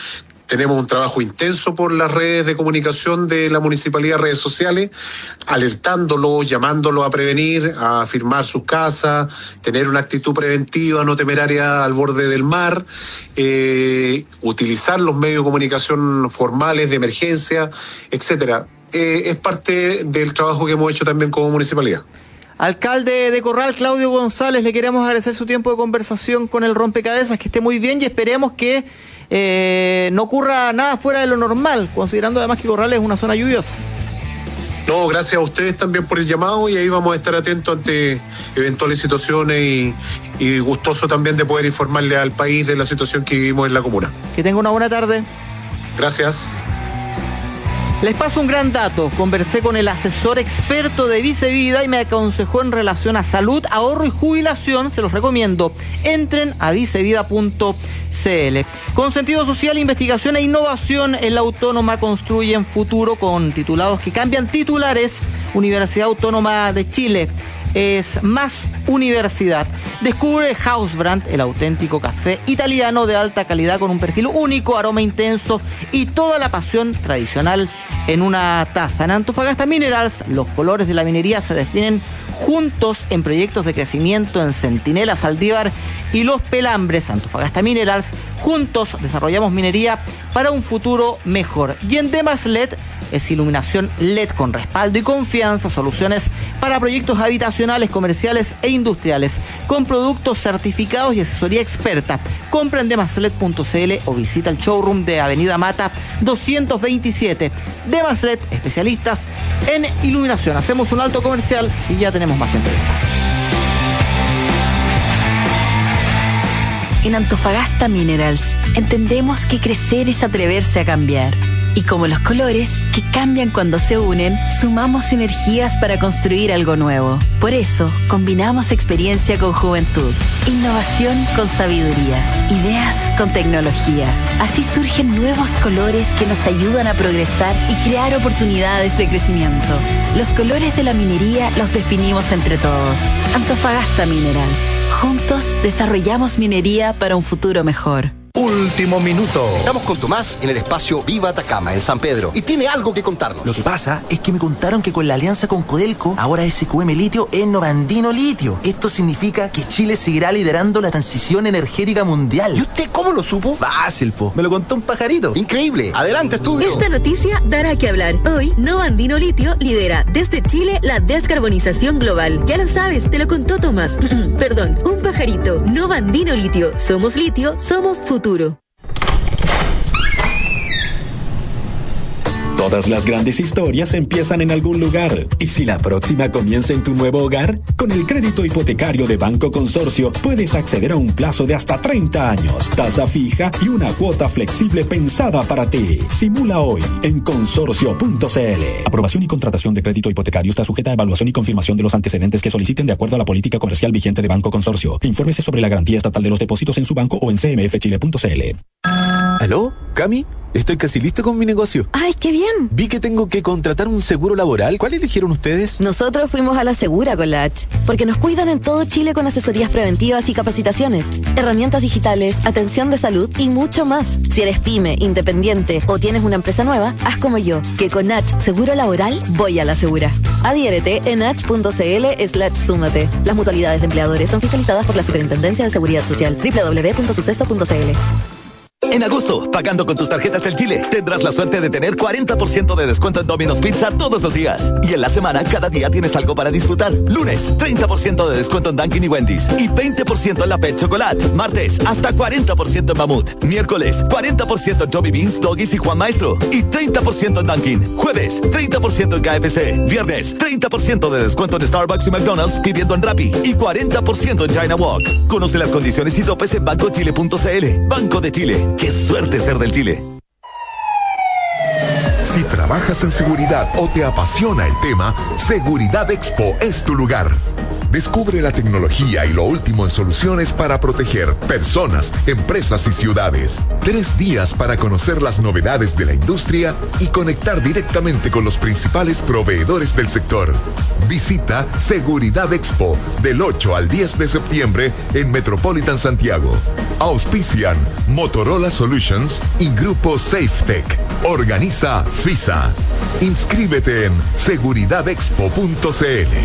tenemos un trabajo intenso por las redes de comunicación de la municipalidad, redes sociales, alertándolos, llamándolos a prevenir, a firmar sus casas, tener una actitud preventiva, no temeraria al borde del mar, eh, utilizar los medios de comunicación formales de emergencia, etcétera. Eh, es parte del trabajo que hemos hecho también como municipalidad. Alcalde de Corral, Claudio González, le queremos agradecer su tiempo de conversación con el rompecabezas, que esté muy bien y esperemos que eh, no ocurra nada fuera de lo normal, considerando además que Corral es una zona lluviosa. No, gracias a ustedes también por el llamado y ahí vamos a estar atentos ante eventuales situaciones y, y gustoso también de poder informarle al país de la situación que vivimos en la comuna. Que tenga una buena tarde. Gracias. Les paso un gran dato. Conversé con el asesor experto de Vicevida y me aconsejó en relación a salud, ahorro y jubilación. Se los recomiendo. Entren a vicevida punto c l. Con sentido social, investigación e innovación en la Autónoma construyen futuro, con titulados que cambian titulares. Universidad Autónoma de Chile es más universidad. Descubre Hausbrand, el auténtico café italiano de alta calidad con un perfil único, aroma intenso y toda la pasión tradicional en una taza. En Antofagasta Minerals, los colores de la minería se definen juntos en proyectos de crecimiento en Centinela, Saldívar y Los Pelambres. Antofagasta Minerals, juntos desarrollamos minería para un futuro mejor. Y en Demas L E D es iluminación L E D con respaldo y confianza, soluciones para proyectos habitacionales, comerciales e industriales, con productos certificados y asesoría experta. Compra en demas l e d punto c l o visita el showroom de Avenida Mata doscientos veintisiete. Demas L E D, especialistas en iluminación. Hacemos un alto comercial y ya tenemos más entrevistas. En Antofagasta Minerals entendemos que crecer es atreverse a cambiar. Y como los colores, que cambian cuando se unen, sumamos energías para construir algo nuevo. Por eso, combinamos experiencia con juventud, innovación con sabiduría, ideas con tecnología. Así surgen nuevos colores que nos ayudan a progresar y crear oportunidades de crecimiento. Los colores de la minería los definimos entre todos. Antofagasta Minerals. Juntos desarrollamos minería para un futuro mejor. Último minuto. Estamos con Tomás en el espacio Viva Atacama, en San Pedro, y tiene algo que contarnos. Lo que pasa es que me contaron que con la alianza con Codelco, ahora S Q M Litio es Novandino Litio. Esto significa que Chile seguirá liderando la transición energética mundial. ¿Y usted cómo lo supo? Fácil, po. Me lo contó un pajarito. Increíble. Adelante, estudio. Esta noticia dará que hablar. Hoy, Novandino Litio lidera desde Chile la descarbonización global. Ya lo sabes, te lo contó Tomás. Perdón, un pajarito. Novandino Litio. Somos litio, somos futuro. Todas las grandes historias empiezan en algún lugar. Y si la próxima comienza en tu nuevo hogar, con el crédito hipotecario de Banco Consorcio puedes acceder a un plazo de hasta treinta años, tasa fija y una cuota flexible pensada para ti. Simula hoy en consorcio punto c l. Aprobación y contratación de crédito hipotecario está sujeta a evaluación y confirmación de los antecedentes que soliciten de acuerdo a la política comercial vigente de Banco Consorcio. Infórmese sobre la garantía estatal de los depósitos en su banco o en c m f chile punto c l. ¿Aló? ¿Cami? Estoy casi listo con mi negocio. ¡Ay, qué bien! Vi que tengo que contratar un seguro laboral. ¿Cuál eligieron ustedes? Nosotros fuimos a la Segura con la H, porque nos cuidan en todo Chile con asesorías preventivas y capacitaciones, herramientas digitales, atención de salud y mucho más. Si eres pyme, independiente o tienes una empresa nueva, haz como yo, que con H Seguro Laboral voy a la Segura. Adhiérete en h punto c l slash súmate. Las mutualidades de empleadores son fiscalizadas por la Superintendencia de Seguridad Social. doble u doble u doble u punto suceso punto c l. En agosto, pagando con tus tarjetas del Chile, tendrás la suerte de tener cuarenta por ciento de descuento en Domino's Pizza todos los días. Y en la semana, cada día tienes algo para disfrutar. Lunes, treinta por ciento de descuento en Dunkin' y Wendy's. Y veinte por ciento en la Pet Chocolate. Martes, hasta cuarenta por ciento en Mamut. Miércoles, cuarenta por ciento en Joby Beans, Doggies y Juan Maestro. Y treinta por ciento en Dunkin'. Jueves, treinta por ciento en K F C. Viernes, treinta por ciento de descuento en Starbucks y McDonald's pidiendo en Rappi. Y cuarenta por ciento en China Walk. Conoce las condiciones y topes en banco chile punto c l. Banco de Chile. ¡Qué suerte ser del Chile! Si trabajas en seguridad o te apasiona el tema, Seguridad Expo es tu lugar. Descubre la tecnología y lo último en soluciones para proteger personas, empresas y ciudades. Tres días para conocer las novedades de la industria y conectar directamente con los principales proveedores del sector. Visita Seguridad Expo del ocho al diez de septiembre en Metropolitan Santiago. Auspician Motorola Solutions y Grupo SafeTech. Organiza FISA. Inscríbete en seguridad expo punto c l.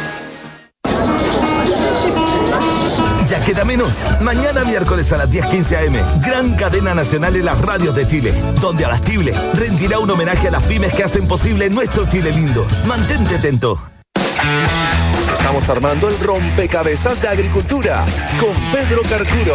Ya queda menos. Mañana miércoles a las diez quince a eme, gran cadena nacional en las radios de Chile, donde Abastible rendirá un homenaje a las pymes que hacen posible nuestro Chile lindo. Mantente atento. Estamos armando el rompecabezas de agricultura con Pedro Carcuro.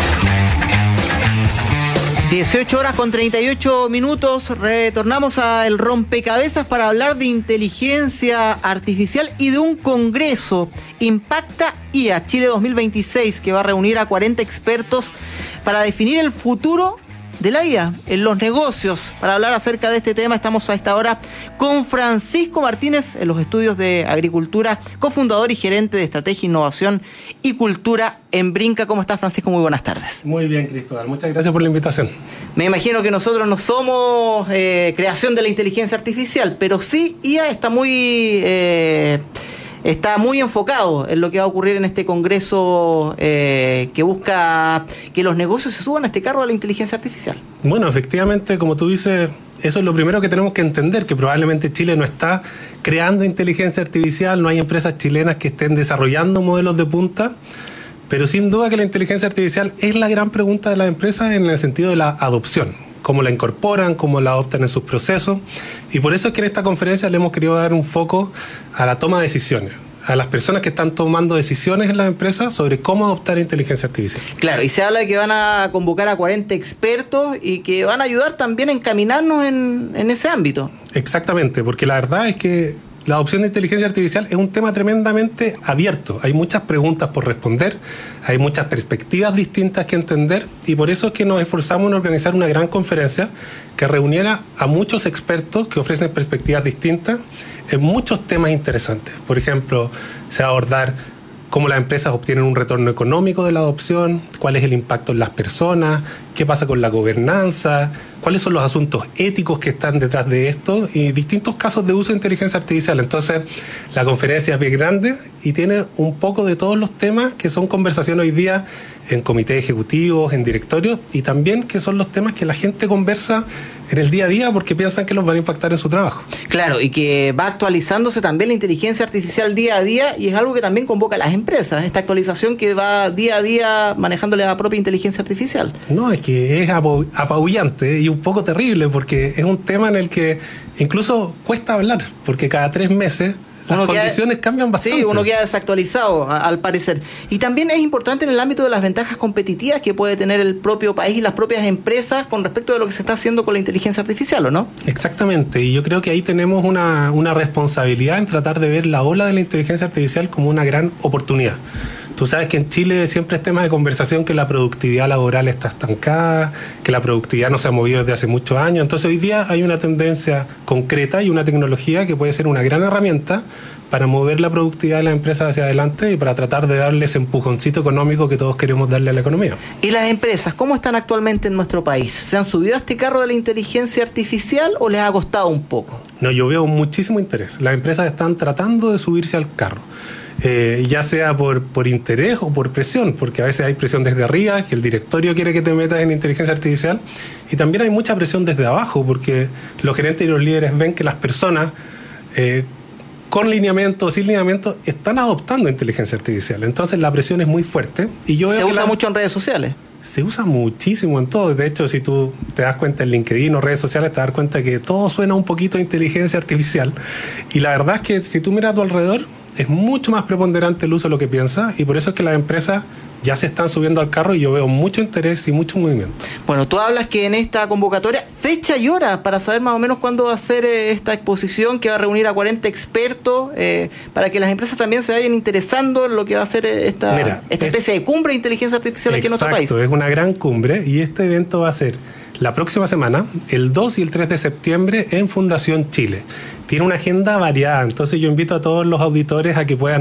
dieciocho horas con treinta y ocho minutos, retornamos a el rompecabezas para hablar de inteligencia artificial y de un congreso, Impacta I A Chile dos mil veintiséis, que va a reunir a cuarenta expertos para definir el futuro de la I A en los negocios. Para hablar acerca de este tema estamos a esta hora con Francisco Martínez en los estudios de agricultura, cofundador y gerente de estrategia, innovación y cultura en Brinca. ¿Cómo estás, Francisco? Muy buenas tardes. Muy bien, Cristóbal. Muchas gracias por la invitación. Me imagino que nosotros no somos eh, creación de la inteligencia artificial, pero sí I A está muy... Eh, está muy enfocado en lo que va a ocurrir en este congreso eh, que busca que los negocios se suban a este carro de la inteligencia artificial. Bueno, efectivamente, como tú dices, eso es lo primero que tenemos que entender, que probablemente Chile no está creando inteligencia artificial, no hay empresas chilenas que estén desarrollando modelos de punta, pero sin duda que la inteligencia artificial es la gran pregunta de las empresas en el sentido de la adopción. Cómo la incorporan, cómo la adoptan en sus procesos. Y por eso es que en esta conferencia le hemos querido dar un foco a la toma de decisiones, a las personas que están tomando decisiones en las empresas sobre cómo adoptar inteligencia artificial. Claro, y se habla de que van a convocar a cuarenta expertos y que van a ayudar también a encaminarnos en, en ese ámbito. Exactamente, porque la verdad es que la adopción de inteligencia artificial es un tema tremendamente abierto. Hay muchas preguntas por responder, hay muchas perspectivas distintas que entender, y por eso es que nos esforzamos en organizar una gran conferencia que reuniera a muchos expertos que ofrecen perspectivas distintas en muchos temas interesantes. Por ejemplo, se va a abordar cómo las empresas obtienen un retorno económico de la adopción, cuál es el impacto en las personas, qué pasa con la gobernanza, cuáles son los asuntos éticos que están detrás de esto y distintos casos de uso de inteligencia artificial. Entonces, la conferencia es bien grande y tiene un poco de todos los temas que son conversación hoy día en comités ejecutivos, en directorios, y también que son los temas que la gente conversa en el día a día porque piensan que los van a impactar en su trabajo. Claro, y que va actualizándose también la inteligencia artificial día a día, y es algo que también convoca a las empresas, esta actualización que va día a día manejándole la propia inteligencia artificial. No, es que es apabullante y un poco terrible porque es un tema en el que incluso cuesta hablar, porque cada tres meses las uno condiciones queda, cambian bastante. Sí, uno queda desactualizado, a, al parecer. Y también es importante en el ámbito de las ventajas competitivas que puede tener el propio país y las propias empresas con respecto de lo que se está haciendo con la inteligencia artificial, ¿o no? Exactamente, y yo creo que ahí tenemos una, una responsabilidad en tratar de ver la ola de la inteligencia artificial como una gran oportunidad. Tú sabes que en Chile siempre es tema de conversación que la productividad laboral está estancada, que la productividad no se ha movido desde hace muchos años. Entonces hoy día hay una tendencia concreta y una tecnología que puede ser una gran herramienta para mover la productividad de las empresas hacia adelante y para tratar de darle ese empujoncito económico que todos queremos darle a la economía. ¿Y las empresas cómo están actualmente en nuestro país? ¿Se han subido a este carro de la inteligencia artificial o les ha costado un poco? No, yo veo muchísimo interés. Las empresas están tratando de subirse al carro. Eh, ya sea por, por interés o por presión, porque a veces hay presión desde arriba, que el directorio quiere que te metas en inteligencia artificial, y también hay mucha presión desde abajo, porque los gerentes y los líderes ven que las personas eh, con lineamiento o sin lineamiento están adoptando inteligencia artificial. Entonces la presión es muy fuerte. Y yo veo ¿Se que usa la... mucho en redes sociales? Se usa muchísimo en todo. De hecho, si tú te das cuenta en LinkedIn o redes sociales, te das cuenta que todo suena un poquito a inteligencia artificial. Y la verdad es que si tú miras a tu alrededor, es mucho más preponderante el uso de lo que piensas, y por eso es que las empresas ya se están subiendo al carro y yo veo mucho interés y mucho movimiento. Bueno, tú hablas que en esta convocatoria, fecha y hora para saber más o menos cuándo va a ser eh, esta exposición que va a reunir a cuarenta expertos, eh, para que las empresas también se vayan interesando en lo que va a ser esta, Mira, esta especie es, de cumbre de inteligencia artificial aquí en nuestro país. Exacto, es una gran cumbre y este evento va a ser la próxima semana, el dos y el tres de septiembre, en Fundación Chile. Tiene una agenda variada, entonces yo invito a todos los auditores a que puedan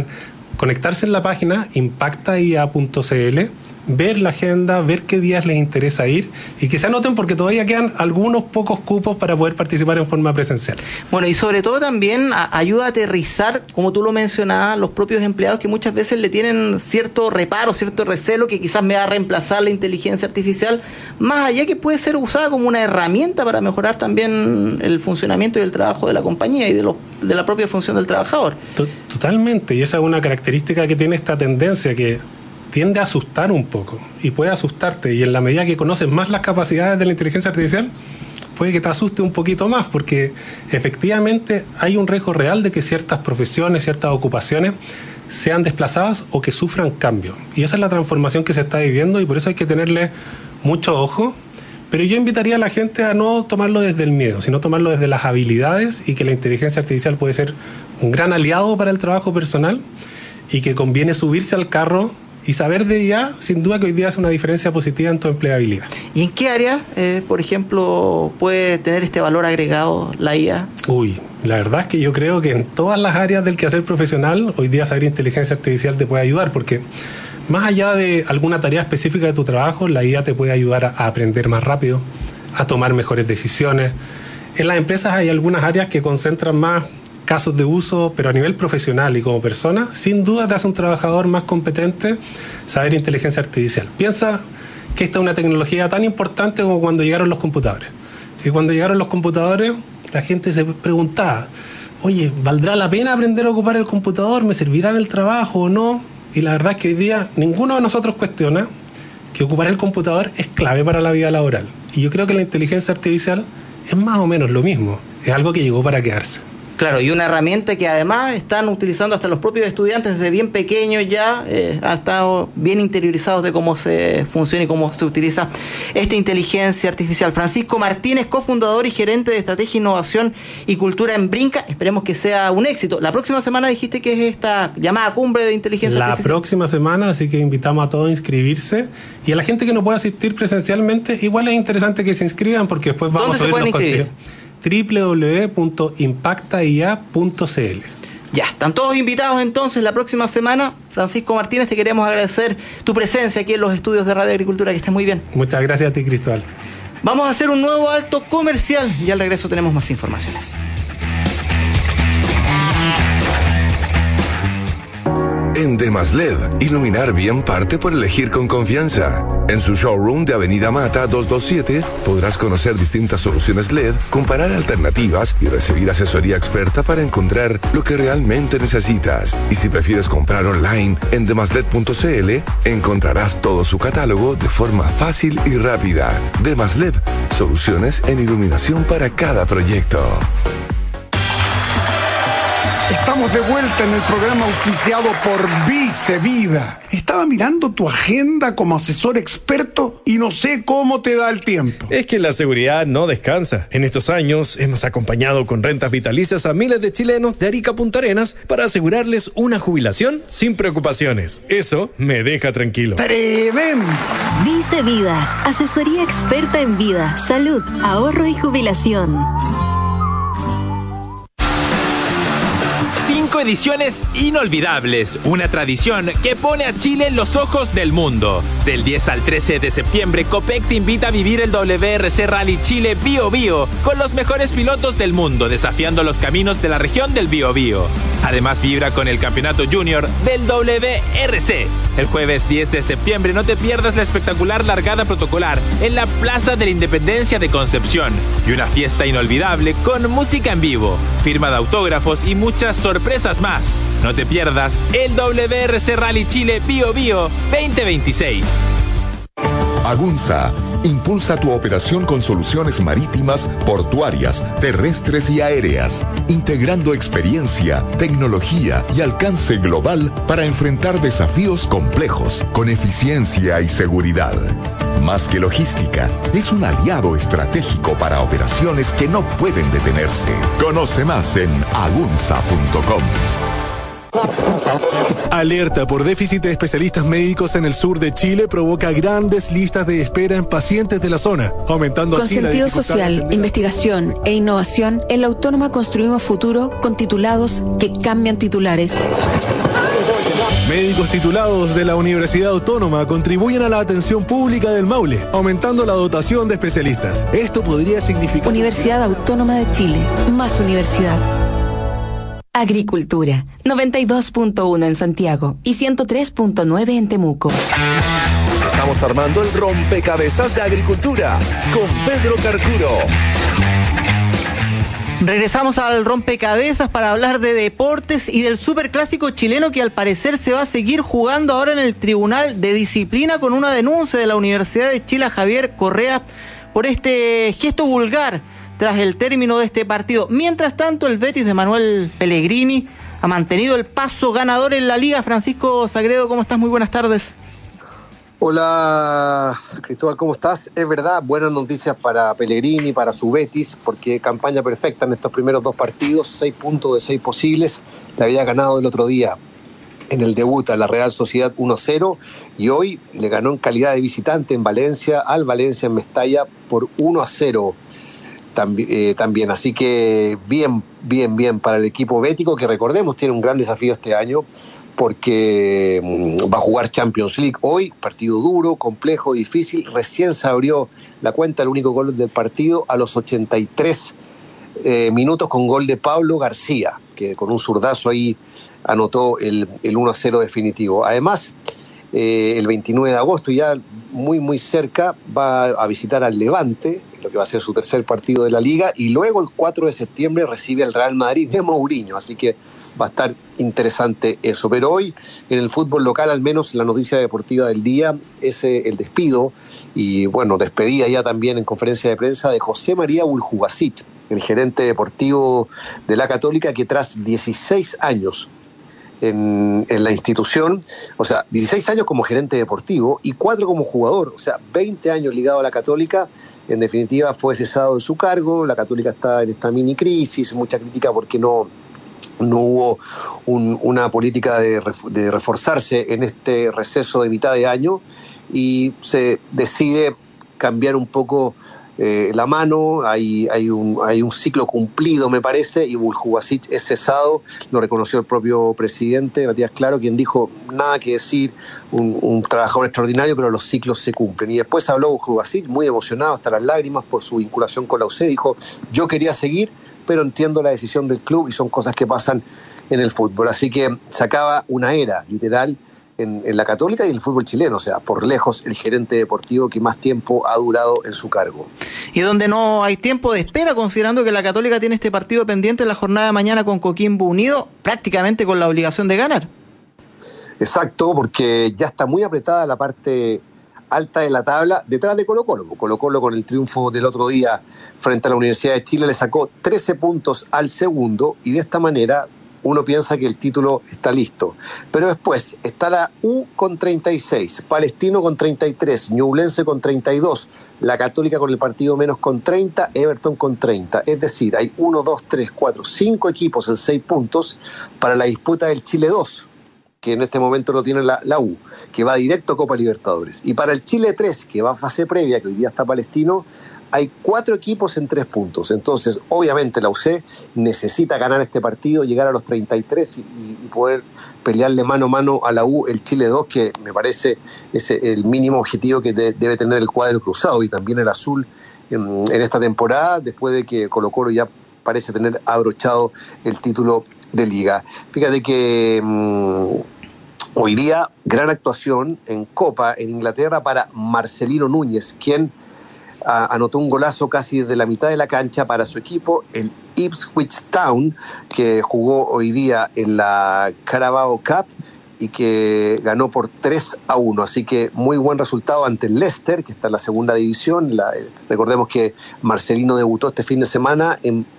conectarse en la página impacta i a punto c l, ver la agenda, ver qué días les interesa ir y que se anoten porque todavía quedan algunos pocos cupos para poder participar en forma presencial. Bueno, y sobre todo también a, ayuda a aterrizar, como tú lo mencionabas, los propios empleados que muchas veces le tienen cierto reparo, cierto recelo que quizás me va a reemplazar la inteligencia artificial, más allá que puede ser usada como una herramienta para mejorar también el funcionamiento y el trabajo de la compañía y de, lo, de la propia función del trabajador. Totalmente, y esa es una característica que tiene esta tendencia que tiende a asustar un poco y puede asustarte, y en la medida que conoces más las capacidades de la inteligencia artificial puede que te asuste un poquito más, porque efectivamente hay un riesgo real de que ciertas profesiones, ciertas ocupaciones sean desplazadas o que sufran cambios, y esa es la transformación que se está viviendo y por eso hay que tenerle mucho ojo. Pero yo invitaría a la gente a no tomarlo desde el miedo, sino tomarlo desde las habilidades, y que la inteligencia artificial puede ser un gran aliado para el trabajo personal y que conviene subirse al carro y saber de I A, sin duda que hoy día hace una diferencia positiva en tu empleabilidad. ¿Y en qué área, eh, por ejemplo, puede tener este valor agregado la I A? Uy, la verdad es que yo creo que en todas las áreas del quehacer profesional, hoy día saber inteligencia artificial te puede ayudar, porque más allá de alguna tarea específica de tu trabajo, la I A te puede ayudar a aprender más rápido, a tomar mejores decisiones. En las empresas hay algunas áreas que concentran más casos de uso, pero a nivel profesional y como persona, sin duda te hace un trabajador más competente saber inteligencia artificial. Piensa que esta es una tecnología tan importante como cuando llegaron los computadores. Y cuando llegaron los computadores, la gente se preguntaba, oye, ¿valdrá la pena aprender a ocupar el computador? ¿Me servirá en el trabajo o no? Y la verdad es que hoy día ninguno de nosotros cuestiona que ocupar el computador es clave para la vida laboral. Y yo creo que la inteligencia artificial es más o menos lo mismo. Es algo que llegó para quedarse. Claro, y una herramienta que además están utilizando hasta los propios estudiantes desde bien pequeños ya, eh, han estado bien interiorizados de cómo se funciona y cómo se utiliza esta inteligencia artificial. Francisco Martínez, cofundador y gerente de Estrategia, Innovación y Cultura en Brinca. Esperemos que sea un éxito. La próxima semana dijiste que es esta llamada cumbre de inteligencia la artificial. La próxima semana, así que invitamos a todos a inscribirse. Y a la gente que no pueda asistir presencialmente, igual es interesante que se inscriban porque después vamos a ver los contenidos. doble u doble u doble u punto impacta i a punto c l. Ya, están todos invitados entonces la próxima semana. Francisco Martínez, te queremos agradecer tu presencia aquí en los estudios de Radio Agricultura, que estés muy bien. Muchas gracias a ti, Cristóbal. Vamos a hacer un nuevo alto comercial y al regreso tenemos más informaciones. En Demasl E D, iluminar bien parte por elegir con confianza. En su showroom de Avenida Mata doscientos veintisiete podrás conocer distintas soluciones L E D, comparar alternativas y recibir asesoría experta para encontrar lo que realmente necesitas. Y si prefieres comprar online en demasled punto c l, encontrarás todo su catálogo de forma fácil y rápida. Demasl E D, soluciones en iluminación para cada proyecto. Estamos de vuelta en el programa auspiciado por Vice Vida. Estaba mirando tu agenda como asesor experto y no sé cómo te da el tiempo. Es que la seguridad no descansa. En estos años hemos acompañado con rentas vitalicias a miles de chilenos de Arica a Punta Arenas para asegurarles una jubilación sin preocupaciones. Eso me deja tranquilo. ¡Tremendo! Vice Vida, asesoría experta en vida, salud, ahorro y jubilación. Cinco ediciones inolvidables, una tradición que pone a Chile en los ojos del mundo. Del diez al trece de septiembre, Copec te invita a vivir el W R C Rally Chile Bio Bio con los mejores pilotos del mundo desafiando los caminos de la región del Bio Bio. Además vibra con el campeonato junior del W R C. El jueves diez de septiembre no te pierdas la espectacular largada protocolar en la Plaza de la Independencia de Concepción y una fiesta inolvidable con música en vivo, firma de autógrafos y muchas sorpresas más. No te pierdas el W R C Rally Chile Bio Bio veinte veintiséis. Agunza impulsa tu operación con soluciones marítimas, portuarias, terrestres y aéreas, integrando experiencia, tecnología y alcance global para enfrentar desafíos complejos con eficiencia y seguridad. Más que logística, es un aliado estratégico para operaciones que no pueden detenerse. Conoce más en agunza punto com. Alerta por déficit de especialistas médicos en el sur de Chile provoca grandes listas de espera en pacientes de la zona, aumentando Con así la sentido dificultad social, de atender. investigación e innovación, en la Autónoma construimos futuro con titulados que cambian titulares. Médicos titulados de la Universidad Autónoma contribuyen a la atención pública del Maule, aumentando la dotación de especialistas. Esto podría significar... Universidad Autónoma de Chile, más universidad. Agricultura, noventa y dos punto uno en Santiago y ciento tres punto nueve en Temuco. Estamos armando el rompecabezas de agricultura con Pedro Carcuro. Regresamos al rompecabezas para hablar de deportes y del superclásico chileno que al parecer se va a seguir jugando ahora en el Tribunal de Disciplina con una denuncia de la Universidad de Chile a Javier Correa por este gesto vulgar tras el término de este partido. Mientras tanto, el Betis de Manuel Pellegrini ha mantenido el paso ganador en la liga. Francisco Sagredo, ¿cómo estás? Muy buenas tardes. Hola Cristóbal, ¿cómo estás? Es verdad, buenas noticias para Pellegrini, para su Betis, porque campaña perfecta en estos primeros dos partidos, seis puntos de seis posibles, le había ganado el otro día en el debut a la Real Sociedad uno a cero y hoy le ganó en calidad de visitante en Valencia, al Valencia en Mestalla por uno a cero también, eh, también. Así que bien, bien, bien para el equipo bético, que recordemos tiene un gran desafío este año, porque va a jugar Champions League hoy, partido duro, complejo, difícil. Recién se abrió la cuenta, el único gol del partido a los ochenta y tres eh, minutos con gol de Pablo García, que con un zurdazo ahí anotó el, el uno a cero definitivo. Además, eh, el veintinueve de agosto, ya muy muy cerca, va a visitar al Levante, lo que va a ser su tercer partido de la Liga, y luego el cuatro de septiembre recibe al Real Madrid de Mourinho, así que va a estar interesante eso. Pero hoy, en el fútbol local, al menos la noticia deportiva del día es eh, el despido, y bueno, despedida ya también en conferencia de prensa de José María Buljubasic, el gerente deportivo de la Católica, que tras dieciséis años en, en la institución, o sea, dieciséis años como gerente deportivo y cuatro como jugador, o sea, veinte años ligado a la Católica, en definitiva fue cesado de su cargo. La Católica está en esta mini crisis, mucha crítica porque no, no hubo un, una política de, de reforzarse en este receso de mitad de año, y se decide cambiar un poco eh, la mano. Hay, hay, un, hay un ciclo cumplido, me parece, y Buljubasic es cesado. Lo reconoció el propio presidente, Matías Claro, quien dijo: nada que decir, un, un trabajador extraordinario, pero los ciclos se cumplen. Y después habló Buljubasic muy emocionado hasta las lágrimas por su vinculación con la U C E. Dijo: yo quería seguir, pero entiendo la decisión del club y son cosas que pasan en el fútbol. Así que se acaba una era, literal, en, en la Católica y en el fútbol chileno. O sea, por lejos el gerente deportivo que más tiempo ha durado en su cargo. Y donde no hay tiempo de espera, considerando que la Católica tiene este partido pendiente en la jornada de mañana con Coquimbo Unido, prácticamente con la obligación de ganar. Exacto, porque ya está muy apretada la parte alta de la tabla, detrás de Colo-Colo. Colo-Colo, con el triunfo del otro día frente a la Universidad de Chile, le sacó trece puntos al segundo, y de esta manera uno piensa que el título está listo. Pero después está la U con treinta y seis, Palestino con treinta y tres, Ñublense con treinta y dos, la Católica con el partido menos con treinta, Everton con treinta. Es decir, hay uno, dos, tres, cuatro, cinco equipos en seis puntos para la disputa del Chile dos, que en este momento lo tiene la, la U, que va directo a Copa Libertadores. Y para el Chile tres, que va a fase previa, que hoy día está Palestino, hay cuatro equipos en tres puntos. Entonces, obviamente, la U C necesita ganar este partido, llegar a los treinta y tres y, y poder pelearle mano a mano a la U el Chile dos, que me parece es el mínimo objetivo que de, debe tener el cuadro cruzado, y también el azul en, en esta temporada, después de que Colo-Colo ya parece tener abrochado el título de Liga. Fíjate que mmm, hoy día gran actuación en Copa en Inglaterra para Marcelino Núñez, quien a, anotó un golazo casi desde la mitad de la cancha para su equipo, el Ipswich Town, que jugó hoy día en la Carabao Cup y que ganó por tres a uno, así que muy buen resultado ante el Leicester, que está en la segunda división. La, recordemos que Marcelino debutó este fin de semana en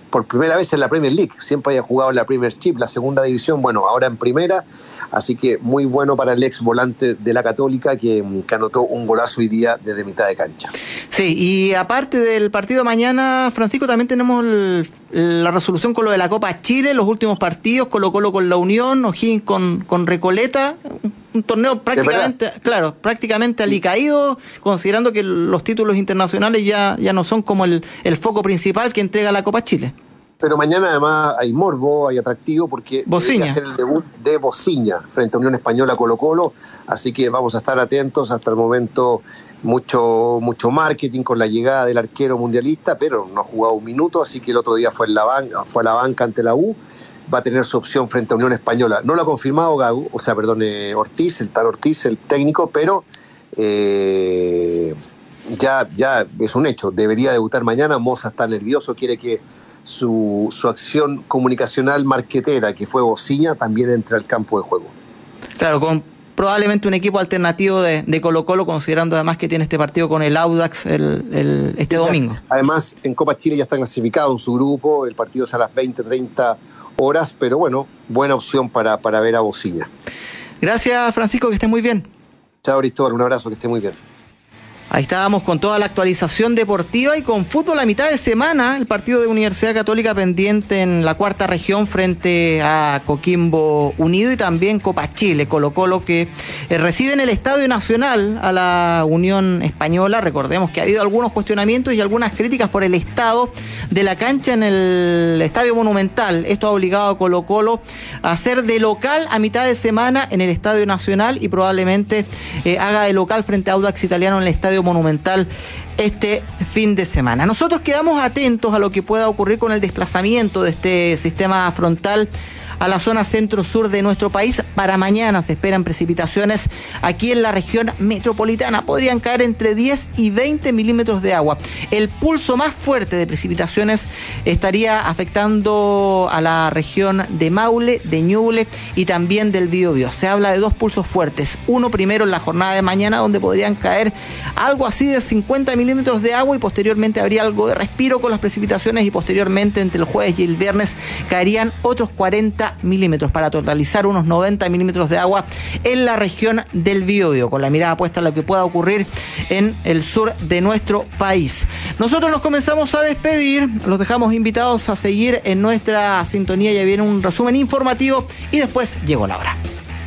por primera vez en la Premier League, siempre había jugado en la Premiership, la segunda división, bueno, ahora en primera, así que muy bueno para el ex volante de la Católica que, que anotó un golazo hoy día desde mitad de cancha. Sí, y aparte del partido de mañana, Francisco, también tenemos el, la resolución con lo de la Copa Chile, los últimos partidos, Colo Colo con la Unión, O'Higgins con, con Recoleta, un, un torneo prácticamente, claro, prácticamente alicaído, considerando que los títulos internacionales ya, ya no son como el, el foco principal que entrega la Copa Chile. Pero mañana además hay morbo, hay atractivo, porque Bociña. debería ser el debut de Bociña frente a Unión Española Colo Colo, así que vamos a estar atentos. Hasta el momento mucho mucho marketing con la llegada del arquero mundialista, pero no ha jugado un minuto, así que el otro día fue, en la banca, fue a la banca ante la U, va a tener su opción frente a Unión Española. No lo ha confirmado Gago, o sea, perdón, eh, Ortiz, el tal Ortiz, el técnico, pero eh, ya, ya es un hecho, debería debutar mañana. Moza está nervioso, quiere que Su, su acción comunicacional marquetera, que fue Bociña, también entra al campo de juego. Claro, con probablemente un equipo alternativo de, de Colo Colo, considerando además que tiene este partido con el Audax el, el, este domingo. Además, en Copa Chile ya está clasificado en su grupo, el partido es a las veinte, treinta horas, pero bueno, buena opción para, para ver a Bociña. Gracias, Francisco, que estés muy bien. Chao, Cristóbal, un abrazo, que esté muy bien. Ahí estábamos con toda la actualización deportiva y con fútbol a mitad de semana, el partido de Universidad Católica pendiente en la cuarta región frente a Coquimbo Unido y también Copa Chile, Colo Colo que eh, recibe en el Estadio Nacional a la Unión Española. Recordemos que ha habido algunos cuestionamientos y algunas críticas por el estado de la cancha en el Estadio Monumental. Esto ha obligado a Colo Colo a hacer de local a mitad de semana en el Estadio Nacional y probablemente eh, haga de local frente a Audax Italiano en el Estadio Monumental este fin de semana. Nosotros quedamos atentos a lo que pueda ocurrir con el desplazamiento de este sistema frontal a la zona centro-sur de nuestro país. Para mañana se esperan precipitaciones aquí en la región metropolitana. Podrían caer entre diez y veinte milímetros de agua. El pulso más fuerte de precipitaciones estaría afectando a la región de Maule, de Ñuble y también del Biobío. Se habla de dos pulsos fuertes. Uno primero en la jornada de mañana, donde podrían caer algo así de cincuenta milímetros de agua y posteriormente habría algo de respiro con las precipitaciones y posteriormente entre el jueves y el viernes caerían otros cuarenta milímetros para totalizar unos noventa milímetros de agua en la región del Biobío, con la mirada puesta a lo que pueda ocurrir en el sur de nuestro país. Nosotros nos comenzamos a despedir, los dejamos invitados a seguir en nuestra sintonía. Ya viene un resumen informativo y después llegó la hora.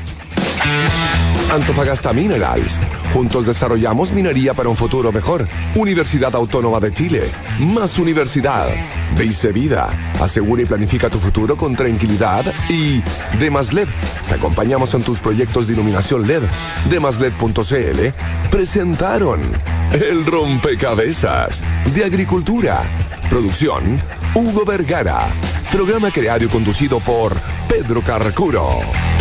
Antofagasta Minerals. Juntos desarrollamos minería para un futuro mejor. Universidad Autónoma de Chile. Más universidad. Dice Vida. Asegura y planifica tu futuro con tranquilidad. Y Demas L E D. Te acompañamos en tus proyectos de iluminación L E D. demas led punto c l presentaron El Rompecabezas de Agricultura. Producción Hugo Vergara. Programa creado y conducido por Pedro Carcuro.